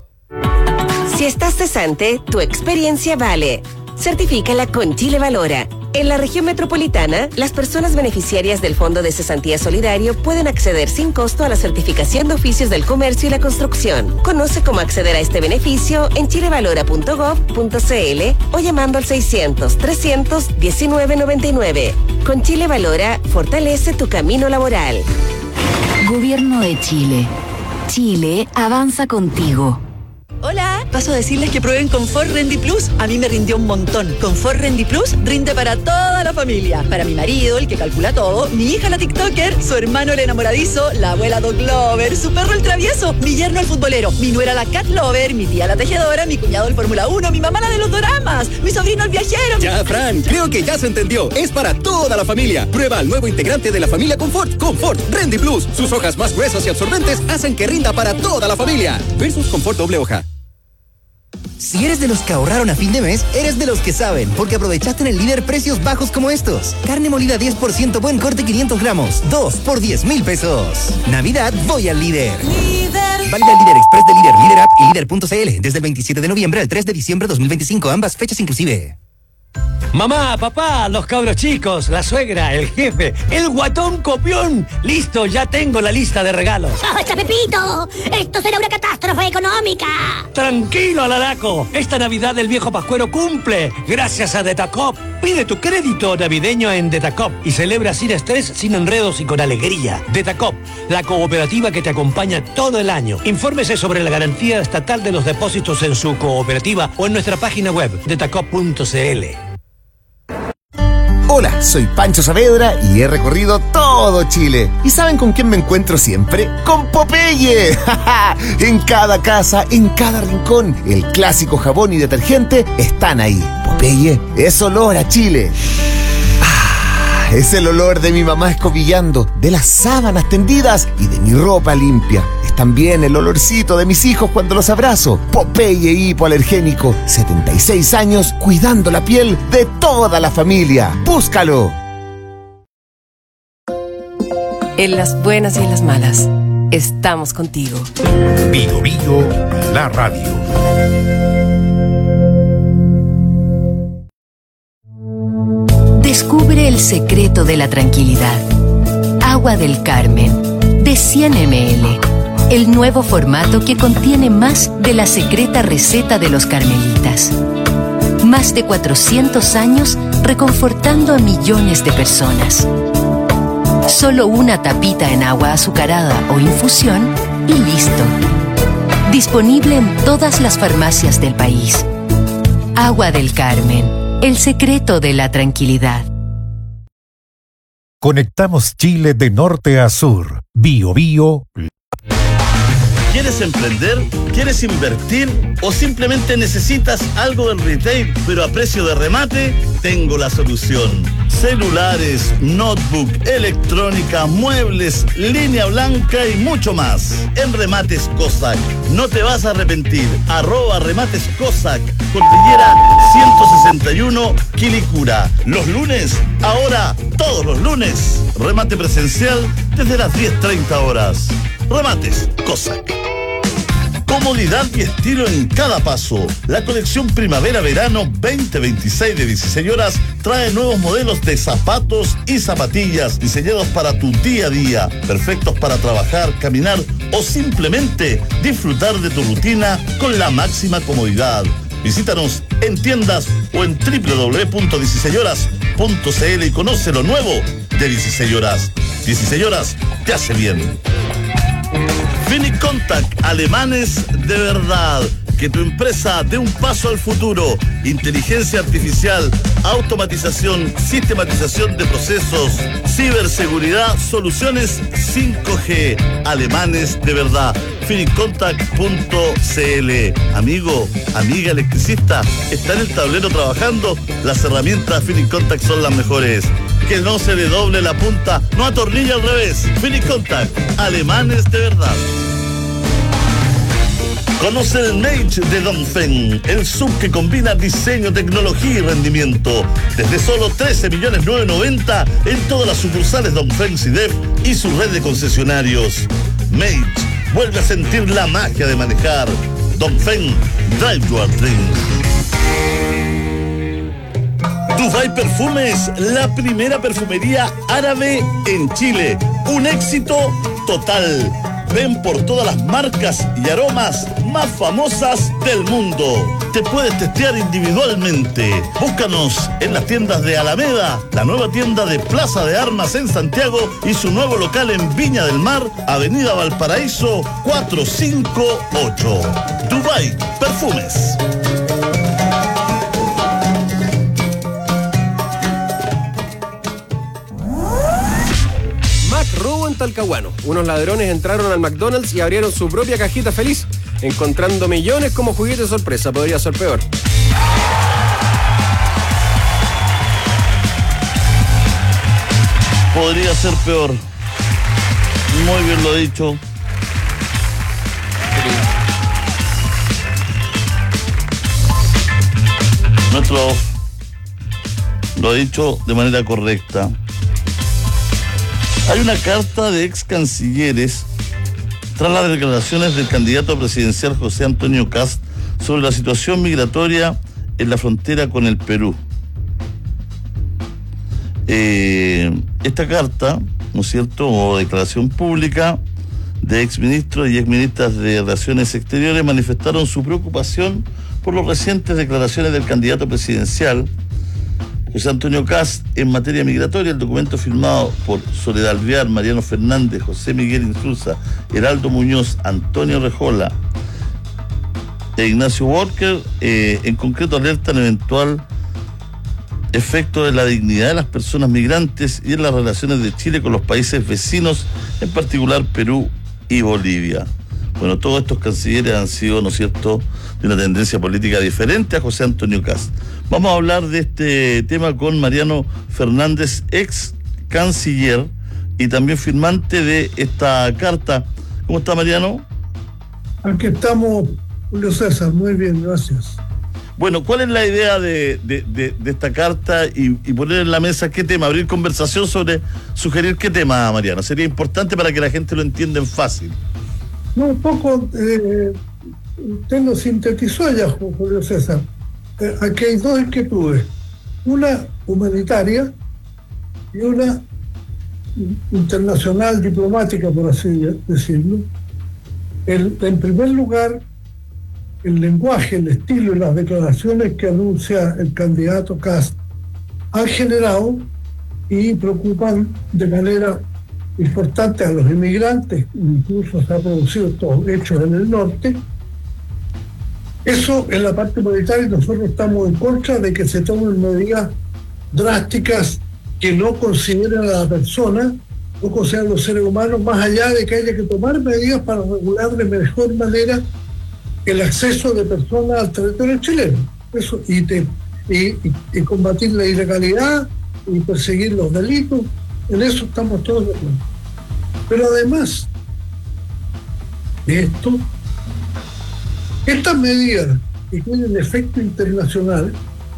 Si estás cesante, tu experiencia vale. Certifícala con Chile Valora. En la región metropolitana, las personas beneficiarias del Fondo de Cesantía Solidario pueden acceder sin costo a la certificación de oficios del comercio y la construcción. Conoce cómo acceder a este beneficio en chilevalora punto gov punto cl o llamando al seiscientos, trescientos diecinueve noventa y nueve. Con Chile Valora, fortalece tu camino laboral. Gobierno de Chile. Chile avanza contigo. Hola, paso a decirles que prueben Confort Rendy Plus. A mí me rindió un montón. Confort Rendy Plus rinde para toda la familia. Para mi marido, el que calcula todo, mi hija la TikToker, su hermano el enamoradizo, la abuela Dog Lover, su perro el travieso, mi yerno el futbolero, mi nuera la Cat Lover, mi tía la tejedora, mi cuñado el Fórmula uno, mi mamá la de los doramas, mi sobrino el viajero. Ya, Fran, creo que ya se entendió. Es para toda la familia. Prueba el nuevo integrante de la familia Confort, Confort Rendy Plus. Sus hojas más gruesas y absorbentes hacen que rinda para toda la familia. Versus Confort doble hoja. Si eres de los que ahorraron a fin de mes, eres de los que saben, porque aprovechaste en el Líder precios bajos como estos. Carne molida diez por ciento buen corte quinientos gramos, dos por diez mil pesos. Navidad voy al Líder. Líder. Válida el Líder Express de Líder, Líder App y Líder punto cl desde el veintisiete de noviembre al tres de diciembre de dos mil veinticinco, ambas fechas inclusive. Mamá, papá, los cabros chicos, la suegra, el jefe, el guatón copión. Listo, ya tengo la lista de regalos. ¡Basta, Pepito! ¡Esto será una catástrofe económica! Tranquilo, Alaraco. Esta Navidad el viejo pascuero cumple gracias a Detacop. Pide tu crédito navideño en Detacop y celebra sin estrés, sin enredos y con alegría. Detacop, la cooperativa que te acompaña todo el año. Infórmese sobre la garantía estatal de los depósitos en su cooperativa o en nuestra página web detacop punto cl. Hola, soy Pancho Saavedra y he recorrido todo Chile. ¿Y saben con quién me encuentro siempre? ¡Con Popeye! En cada casa, en cada rincón, el clásico jabón y detergente están ahí. Popeye es olor a Chile. Ah, es el olor de mi mamá escobillando, de las sábanas tendidas y de mi ropa limpia. Es también el olorcito de mis hijos cuando los abrazo. Popeye hipoalergénico, setenta y seis años cuidando la piel de toda la familia. ¡Búscalo! En las buenas y en las malas, estamos contigo. Bio Bio, la radio. Descubre el secreto de la tranquilidad. Agua del Carmen, de cien mililitros. El nuevo formato que contiene más de la secreta receta de los carmelitas. Más de cuatrocientos años reconfortando a millones de personas. Solo una tapita en agua azucarada o infusión y listo. Disponible en todas las farmacias del país. Agua del Carmen, el secreto de la tranquilidad. Conectamos Chile de norte a sur. Bio Bio. ¿Quieres emprender? ¿Quieres invertir? ¿O simplemente necesitas algo en retail pero a precio de remate? Tengo la solución. Celulares, notebook, electrónica, muebles, línea blanca y mucho más. En Remates Cossack. No te vas a arrepentir. Arroba Remates Cossack. Cordillera ciento sesenta y uno, Quilicura. Los lunes, ahora todos los lunes. Remate presencial desde las diez treinta horas. Remates Cossack. Comodidad y estilo en cada paso. La colección Primavera-Verano veinte veintiséis de dieciséis horas trae nuevos modelos de zapatos y zapatillas diseñados para tu día a día, perfectos para trabajar, caminar o simplemente disfrutar de tu rutina con la máxima comodidad. Visítanos en tiendas o en doble u doble u doble u punto dieciséis horas punto cl y conoce lo nuevo de dieciséis horas. dieciséis horas te hace bien. Finicontact, alemanes de verdad. que tu empresa dé un paso al futuro. Inteligencia artificial, automatización, sistematización de procesos, ciberseguridad, soluciones cinco G. Alemanes de verdad. Finincontact punto c l. Amigo, amiga electricista, ¿está en el tablero trabajando? Las herramientas Finincontact son las mejores. Que no se le doble la punta, no atornilla al revés. Finincontact, alemanes de verdad. Conoce el Mage de Dongfeng, el sub que combina diseño, tecnología y rendimiento. Desde solo trece millones novecientos noventa en todas las sucursales Dongfeng Sidef y su red de concesionarios. Mage, vuelve a sentir la magia de manejar. Dongfeng, drive your dreams. Dubai Perfumes, la primera perfumería árabe en Chile. Un éxito total. Ven por todas las marcas y aromas más famosas del mundo. Te puedes testear individualmente. Búscanos en las tiendas de Alameda, la nueva tienda de Plaza de Armas en Santiago y su nuevo local en Viña del Mar, Avenida Valparaíso cuatrocientos cincuenta y ocho. Dubai Perfumes. Robo en Talcahuano. Unos ladrones entraron al McDonald's y abrieron su propia cajita feliz, encontrando millones como juguete sorpresa. Podría ser peor. Podría ser peor. Muy bien lo dicho. Nuestro lo ha dicho de manera correcta. Hay una carta de ex cancilleres tras las declaraciones del candidato presidencial José Antonio Kast sobre la situación migratoria en la frontera con el Perú. Eh, esta carta, ¿no es cierto?, o declaración pública de exministros y exministras de Relaciones Exteriores manifestaron su preocupación por las recientes declaraciones del candidato presidencial José Antonio Kast en materia migratoria. El documento firmado por Soledad Alvear, Mariano Fernández, José Miguel Insulza, Heraldo Muñoz, Antonio Rejola e Ignacio Walker, eh, en concreto alertan eventual efecto de la dignidad de las personas migrantes y en las relaciones de Chile con los países vecinos, en particular Perú y Bolivia. Bueno, todos estos cancilleres han sido, ¿no es cierto?, de una tendencia política diferente a José Antonio Kast. Vamos a hablar de este tema con Mariano Fernández, ex canciller y también firmante de esta carta. ¿Cómo está, Mariano? Aquí estamos, Julio César, muy bien, gracias. Bueno, ¿cuál es la idea de, de, de, de esta carta y, y poner en la mesa qué tema? Abrir conversación sobre, sugerir qué tema, Mariano. Sería importante para que la gente lo entienda en fácil. No, un poco, eh, usted lo sintetizó ya, Julio César. Eh, aquí hay dos inquietudes. Una humanitaria y una internacional, diplomática, por así decirlo. El, en primer lugar, el lenguaje, el estilo y las declaraciones que anuncia el candidato Kast han generado y preocupan de manera importante a los inmigrantes. Incluso se han producido estos hechos en el norte. Eso en la parte humanitaria. Nosotros estamos en contra de que se tomen medidas drásticas que no consideren a la persona, no consideren a los seres humanos, más allá de que haya que tomar medidas para regular de mejor manera el acceso de personas al territorio chileno. Eso, y, te, y, y, y combatir la ilegalidad y perseguir los delitos. En eso estamos todos de acuerdo. Pero además de esto, estas medidas que tienen efecto internacional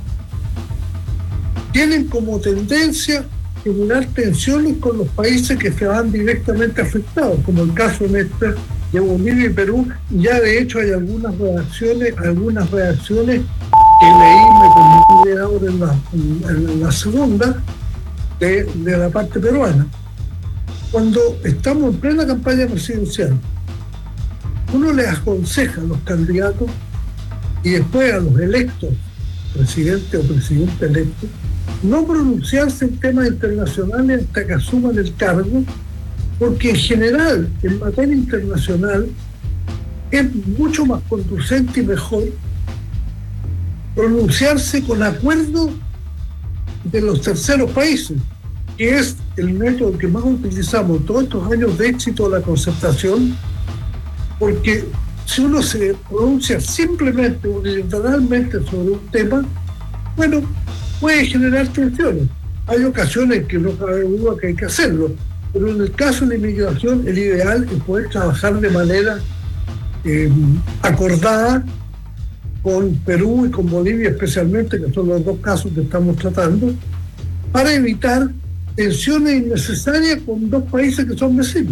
tienen como tendencia generar tensiones con los países que se van directamente afectados, como el caso en este de Bolivia y Perú. Ya de hecho hay algunas reacciones, algunas reacciones que leí, me permití ahora en la, en, en la segunda, de, de la parte peruana. Cuando estamos en plena campaña presidencial, uno les aconseja a los candidatos y después a los electos, presidente o presidente electo, no pronunciarse en temas internacionales hasta que asuman el cargo, porque en general, en materia internacional, es mucho más conducente y mejor pronunciarse con acuerdo de los terceros países, que es el método que más utilizamos todos estos años de éxito de la concertación, porque si uno se pronuncia simplemente unilateralmente sobre un tema, bueno, puede generar tensiones. Hay ocasiones que no cabe duda que hay que hacerlo, pero en el caso de la inmigración el ideal es poder trabajar de manera eh, acordada con Perú y con Bolivia especialmente, que son los dos casos que estamos tratando, para evitar tensiones innecesarias con dos países que son vecinos.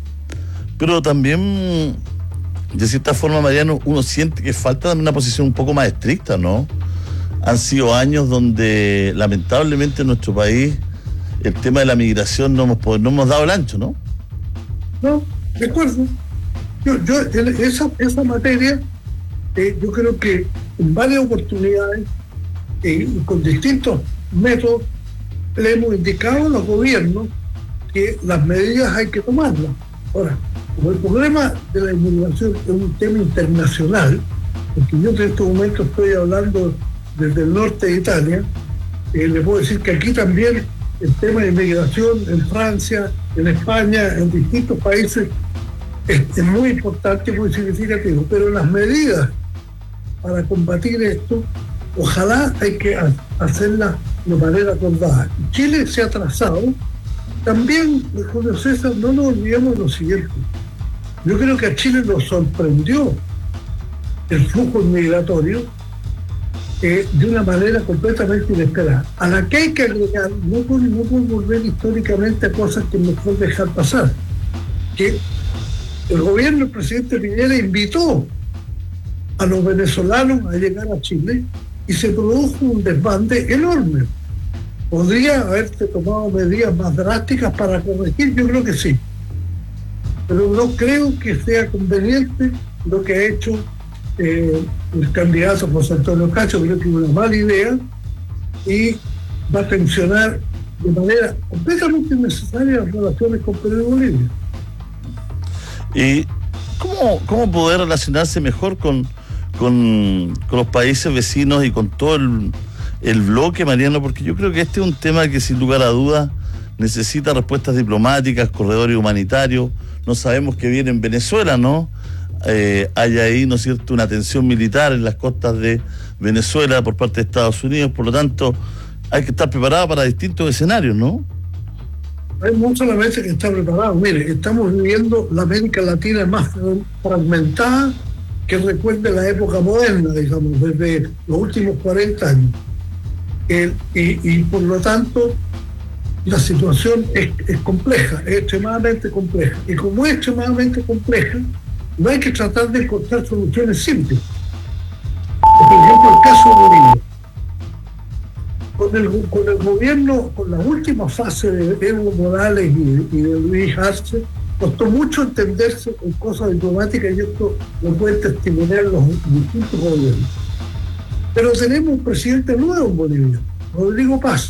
Pero también, de cierta forma, Mariano, uno siente que falta una posición un poco más estricta, ¿no? Han sido años donde, lamentablemente, en nuestro país, el tema de la migración no hemos, no hemos dado el ancho, ¿no? No, de acuerdo. Yo, yo esa, esa materia, eh, yo creo que en varias oportunidades, eh, con distintos métodos, le hemos indicado a los gobiernos que las medidas hay que tomarlas. Ahora, como el problema de la inmigración es un tema internacional, porque yo en este momento estoy hablando desde el norte de Italia, eh, les puedo decir que aquí también el tema de inmigración en Francia, en España, en distintos países, es, es muy importante, muy significativo, pero las medidas para combatir esto, ojalá hay que hacerlas de manera acordada. Chile se ha atrasado. También, Julio César, no nos olvidemos lo siguiente. Yo creo que a Chile nos sorprendió el flujo migratorio eh, de una manera completamente inesperada, a la que hay que agregar, no por, no por volver históricamente a cosas que mejor dejar pasar, que el gobierno del presidente Piñera invitó a los venezolanos a llegar a Chile y se produjo un desbande enorme. ¿Podría haberse tomado medidas más drásticas para corregir? Yo creo que sí. Pero no creo que sea conveniente lo que ha hecho eh, el candidato José Antonio Cacho. Creo que es una mala idea y va a tensionar de manera completamente innecesaria las relaciones con Perú y Bolivia. ¿Y cómo, cómo poder relacionarse mejor con, con, con los países vecinos y con todo el, el bloque, Mariano? Porque yo creo que este es un tema que sin lugar a dudas necesita respuestas diplomáticas, corredores humanitarios. No sabemos qué viene en Venezuela, ¿no? Eh, hay ahí, ¿no es cierto?, una tensión militar en las costas de Venezuela por parte de Estados Unidos. Por lo tanto, hay que estar preparado para distintos escenarios, ¿no? Hay no solamente que estar preparado. Mire, estamos viviendo la América Latina más fragmentada que recuerde la época moderna, digamos, desde los últimos cuarenta años. Eh, y, y por lo tanto, la situación es, es compleja, es extremadamente compleja. Y como es extremadamente compleja, no hay que tratar de encontrar soluciones simples. Por ejemplo, el caso de Bolivia. Con el, con el gobierno, con la última fase de Evo Morales y, y de Luis Arce, costó mucho entenderse en cosas diplomáticas y esto lo pueden testimoniar los distintos gobiernos. Pero tenemos un presidente nuevo en Bolivia, Rodrigo Paz,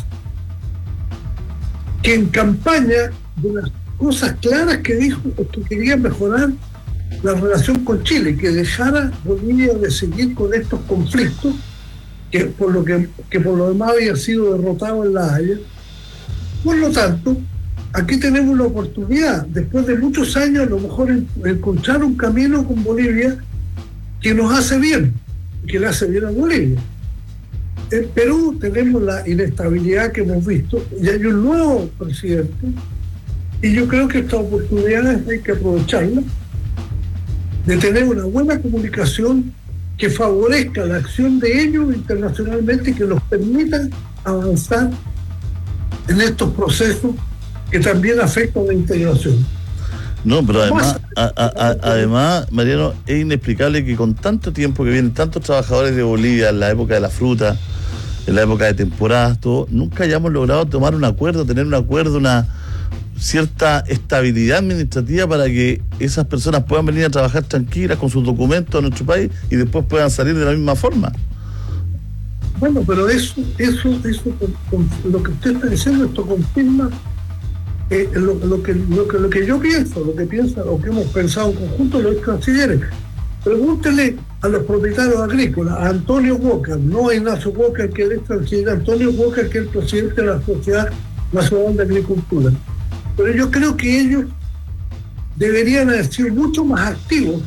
que en campaña, de las cosas claras que dijo es que quería mejorar la relación con Chile, que dejara Bolivia de seguir con estos conflictos, que por lo que, que por lo demás había sido derrotado en La Haya. Por lo tanto, aquí tenemos la oportunidad, después de muchos años, a lo mejor en, encontrar un camino con Bolivia que nos hace bien, que le hace bien a Bolivia. En Perú tenemos la inestabilidad que hemos visto y hay un nuevo presidente y yo creo que estas oportunidades hay que aprovecharlas, de tener una buena comunicación que favorezca la acción de ellos internacionalmente y que nos permita avanzar en estos procesos que también afectan la integración. No, pero además, a, a, a, además, Mariano, es inexplicable que con tanto tiempo que vienen tantos trabajadores de Bolivia en la época de la fruta, en la época de temporadas, todo, nunca hayamos logrado tomar un acuerdo, tener un acuerdo, una cierta estabilidad administrativa para que esas personas puedan venir a trabajar tranquilas con sus documentos a nuestro país y después puedan salir de la misma forma. Bueno, pero eso, eso, eso, con, con lo que usted está diciendo, esto confirma eh, lo, lo, que, lo, que, lo que yo pienso, lo que piensa, lo que hemos pensado en conjunto los cancilleres, Pregúntele a los propietarios agrícolas, a Antonio Walker, no a Ignacio Walker, que es el extranjero, Antonio Walker, que es el presidente de la Sociedad Nacional de Agricultura. Pero yo creo que ellos deberían haber sido mucho más activos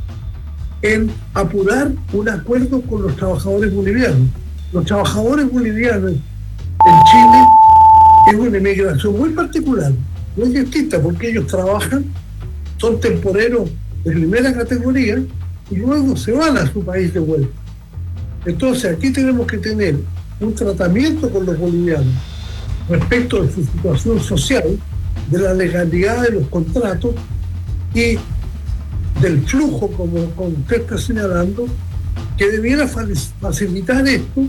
en apurar un acuerdo con los trabajadores bolivianos. Los trabajadores bolivianos en Chile es una inmigración muy particular, muy distinta, porque ellos trabajan, son temporeros de primera categoría y luego se van a su país de vuelta. Entonces aquí tenemos que tener un tratamiento con los bolivianos respecto de su situación social, de la legalidad de los contratos y del flujo, como, como usted está señalando, que debiera facilitar esto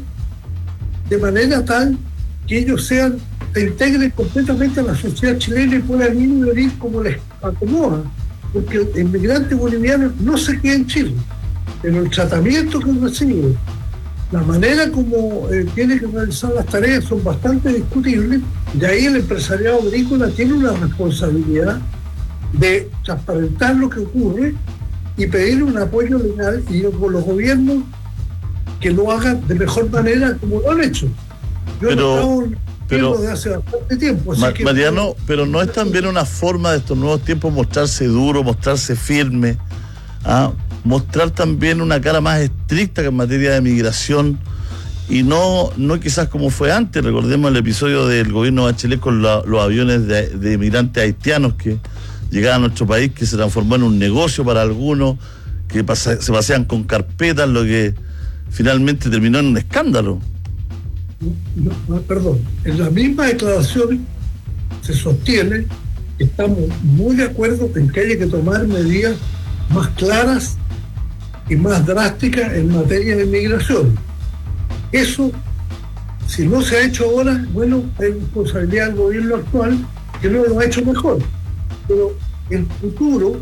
de manera tal que ellos sean, se integren completamente a la sociedad chilena y puedan ir y venir como les acomoda, porque el inmigrante boliviano no se queda en Chile, pero el tratamiento que recibe, la manera como eh, tiene que realizar las tareas son bastante discutibles, y ahí el empresariado agrícola tiene una responsabilidad de transparentar lo que ocurre y pedir un apoyo legal y con los gobiernos que lo hagan de mejor manera como lo han hecho. Yo pero, no pero de hace bastante tiempo. Así Ma- que, Mariano, pero no es también una forma de estos nuevos tiempos mostrarse duro, mostrarse firme, ¿ah? Mostrar también una cara más estricta que en materia de migración y no, no quizás como fue antes. Recordemos el episodio del gobierno de Bachelet con la, los aviones de, de inmigrantes haitianos que llegaban a nuestro país, que se transformó en un negocio para algunos, que pasa, se pasean con carpetas, lo que finalmente terminó en un escándalo. No, no, perdón, en la misma declaración se sostiene que estamos muy de acuerdo en que hay que tomar medidas más claras y más drásticas en materia de inmigración. Eso, si no se ha hecho ahora, bueno, hay responsabilidad del gobierno actual que no lo ha hecho mejor. Pero el futuro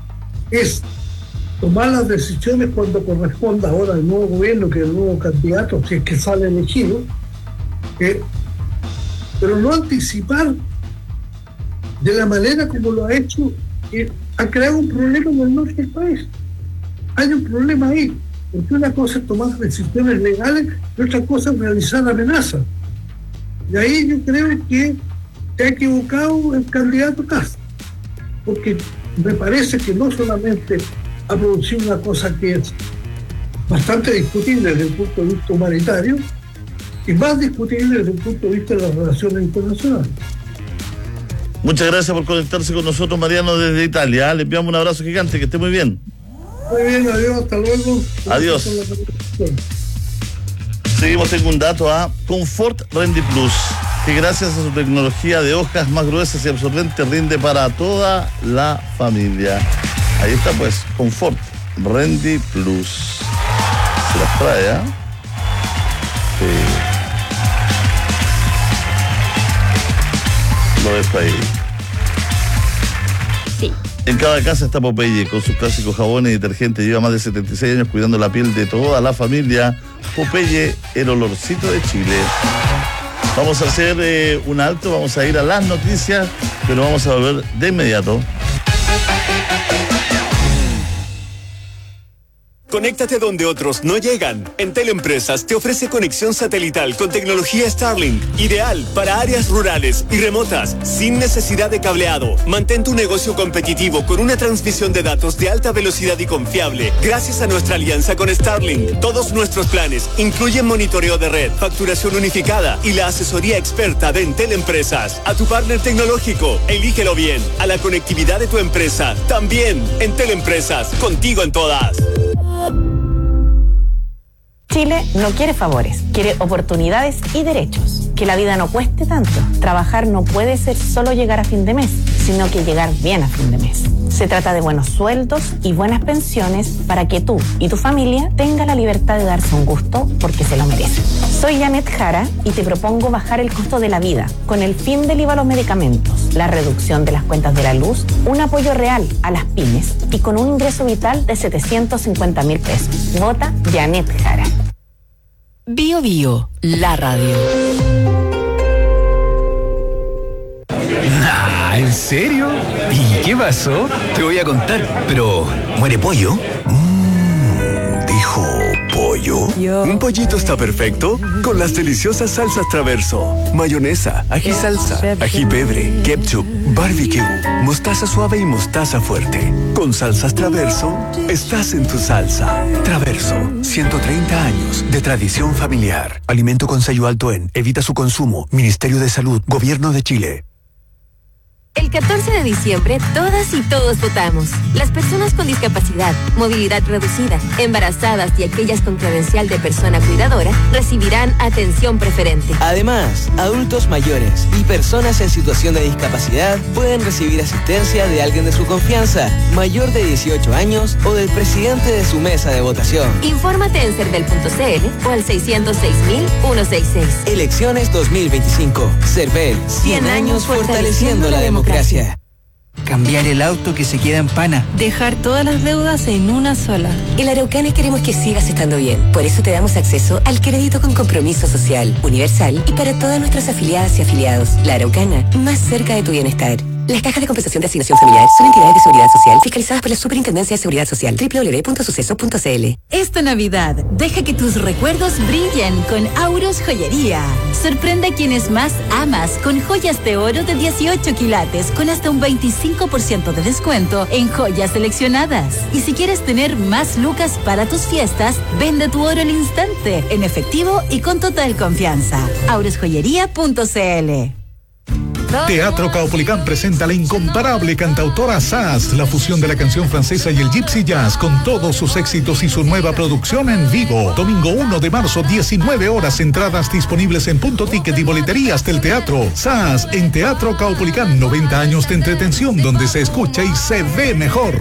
es tomar las decisiones cuando corresponda ahora al nuevo gobierno, que es el nuevo candidato, si es que sale elegido, eh, pero no anticipar de la manera como lo ha hecho, que ha creado un problema en el norte del país. Hay un problema ahí, porque una cosa es tomar decisiones legales y otra cosa es realizar amenazas. Y ahí yo creo que se ha equivocado el candidato Castro, porque me parece que no solamente ha producido una cosa que es bastante discutible desde el punto de vista humanitario y más discutible desde el punto de vista de las relaciones internacionales. Muchas gracias por conectarse con nosotros, Mariano, desde Italia. Le enviamos un abrazo gigante, que esté muy bien. Muy bien, adiós, hasta luego. Adiós. Seguimos en un dato a Confort Rendi Plus, que gracias a su tecnología de hojas más gruesas y absorbentes rinde para toda la familia. Ahí está pues, Confort Rendi Plus. Se las trae, ¿ah? ¿eh? Sí. Lo dejo ahí. Sí. En cada casa está Popeye, con sus clásicos jabones y detergentes. Lleva más de setenta y seis años cuidando la piel de toda la familia. Popeye, el olorcito de Chile. Vamos a hacer eh, un alto, vamos a ir a las noticias, pero vamos a volver de inmediato. Conéctate donde otros no llegan. Entel Empresas te ofrece conexión satelital con tecnología Starlink, ideal para áreas rurales y remotas, sin necesidad de cableado. Mantén tu negocio competitivo con una transmisión de datos de alta velocidad y confiable, gracias a nuestra alianza con Starlink. Todos nuestros planes incluyen monitoreo de red, facturación unificada y la asesoría experta de Entel Empresas. A tu partner tecnológico, elígelo bien. A la conectividad de tu empresa, también. Entel Empresas, contigo en todas. Chile no quiere favores, quiere oportunidades y derechos. Que la vida no cueste tanto. Trabajar no puede ser solo llegar a fin de mes, sino que llegar bien a fin de mes. Se trata de buenos sueldos y buenas pensiones para que tú y tu familia tengan la libertad de darse un gusto porque se lo merecen. Soy Janet Jara y te propongo bajar el costo de la vida con el fin del I V A a los medicamentos, la reducción de las cuentas de la luz, un apoyo real a las pymes y con un ingreso vital de setecientos cincuenta mil pesos. Vota Janet Jara. Bio Bio, la radio. Nah, ¿en serio? ¿Y qué pasó? Te voy a contar, pero ¿muere pollo? Mm. ¿Dijo pollo? Yo. Un pollito está perfecto con las deliciosas salsas Traverso. Mayonesa, ají salsa, ají pebre, ketchup, barbecue, mostaza suave y mostaza fuerte. Con salsas Traverso, estás en tu salsa. Traverso, ciento treinta años de tradición familiar. Alimento con sello alto en. Evita su consumo. Ministerio de Salud. Gobierno de Chile. El catorce de diciembre, todas y todos votamos. Las personas con discapacidad, movilidad reducida, embarazadas y aquellas con credencial de persona cuidadora recibirán atención preferente. Además, adultos mayores y personas en situación de discapacidad pueden recibir asistencia de alguien de su confianza, mayor de dieciocho años o del presidente de su mesa de votación. Infórmate en cervel punto c l o al seiscientos seis mil ciento sesenta y seis. Elecciones dos mil veinticinco. Cervel, cien años fortaleciendo la democracia. Gracias. Cambiar el auto que se queda en pana. Dejar todas las deudas en una sola. En Araucana queremos que sigas estando bien. Por eso te damos acceso al crédito con compromiso social, universal y para todas nuestras afiliadas y afiliados. La Araucana, más cerca de tu bienestar. Las cajas de compensación de asignación familiar son entidades de seguridad social fiscalizadas por la Superintendencia de Seguridad Social. doble u doble u doble u punto suceso punto c l. Esta Navidad, deja que tus recuerdos brillen con Auros Joyería. Sorprende a quienes más amas con joyas de oro de dieciocho quilates con hasta un veinticinco por ciento de descuento en joyas seleccionadas. Y si quieres tener más lucas para tus fiestas, vende tu oro al instante, en efectivo y con total confianza. auros joyería punto c l. Teatro Caupolicán presenta la incomparable cantautora Sass, la fusión de la canción francesa y el gypsy jazz con todos sus éxitos y su nueva producción en vivo. Domingo uno de marzo, diecinueve horas, entradas disponibles en Punto Ticket y boleterías del teatro. Sass en Teatro Caupolicán, noventa años de entretención donde se escucha y se ve mejor.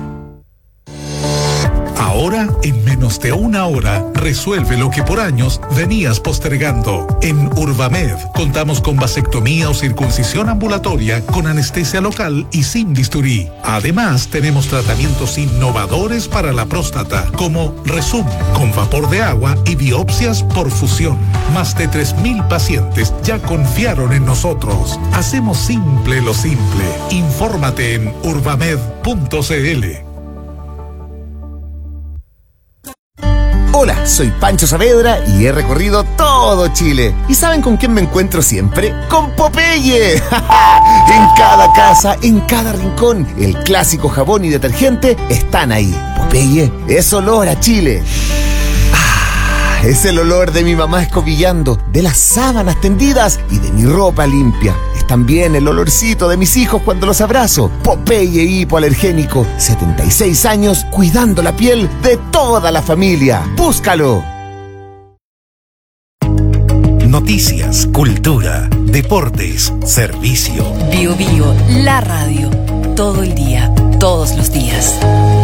Ahora, en menos de una hora, resuelve lo que por años venías postergando. En Urbamed contamos con vasectomía o circuncisión ambulatoria, con anestesia local y sin bisturí. Además, tenemos tratamientos innovadores para la próstata, como Resum, con vapor de agua y biopsias por fusión. Más de tres mil pacientes ya confiaron en nosotros. Hacemos simple lo simple. Infórmate en urbamed punto c l. Hola, soy Pancho Saavedra y he recorrido todo Chile. ¿Y saben con quién me encuentro siempre? ¡Con Popeye! En cada casa, en cada rincón, el clásico jabón y detergente están ahí. Popeye es olor a Chile. Ah, es el olor de mi mamá escobillando, de las sábanas tendidas y de mi ropa limpia. Es también el olorcito de mis hijos cuando los abrazo. Popeye hipoalergénico, setenta y seis años cuidando la piel de toda la familia. ¡Búscalo! Noticias, cultura, deportes, servicio. Bio Bio, la radio. Todo el día, todos los días.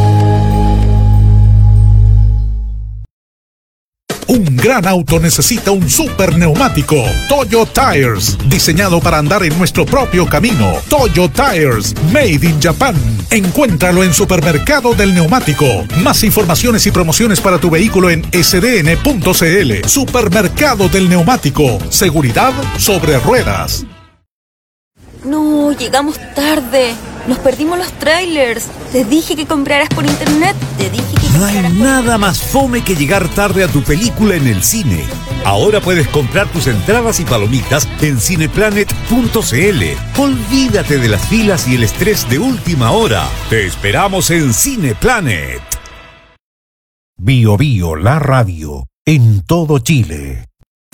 Un gran auto necesita un super neumático. Toyo Tires, diseñado para andar en nuestro propio camino. Toyo Tires, made in Japan. Encuéntralo en Supermercado del Neumático. Más informaciones y promociones para tu vehículo en s d n punto c l. Supermercado del Neumático. Seguridad sobre ruedas. No, llegamos tarde. Nos perdimos los trailers. Te dije que compraras por internet. Te dije que No hay nada más fome que llegar tarde a tu película en el cine. Ahora puedes comprar tus entradas y palomitas en cineplanet punto c l. Olvídate de las filas y el estrés de última hora. Te esperamos en Cineplanet. Bio Bio, la radio, en todo Chile.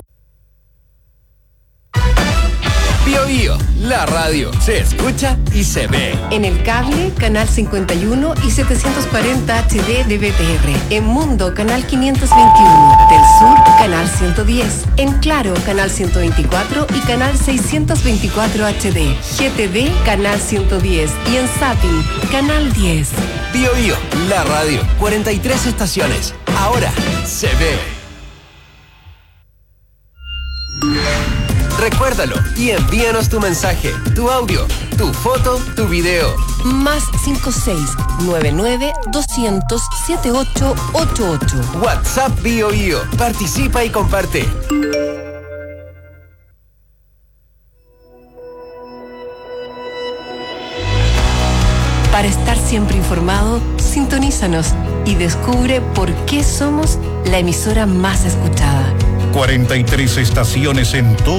Bio Bio, la radio, se escucha y se ve. En el cable, canal cincuenta y uno y setecientos cuarenta H D de B T R. En Mundo, canal quinientos veintiuno. Del Sur, canal ciento diez. En Claro, canal ciento veinticuatro y canal seiscientos veinticuatro H D. G T V, canal ciento diez. Y en Zapping, canal diez. Bio Bio, la radio, cuarenta y tres estaciones. Ahora se ve. Recuérdalo y envíanos tu mensaje, tu audio, tu foto, tu video. Más cinco seis nueve nueve doscientos setenta y ocho ochenta y ocho. WhatsApp Bio Bio. Participa y comparte. Para estar siempre informado, sintonízanos y descubre por qué somos la emisora más escuchada. cuarenta y tres estaciones en todo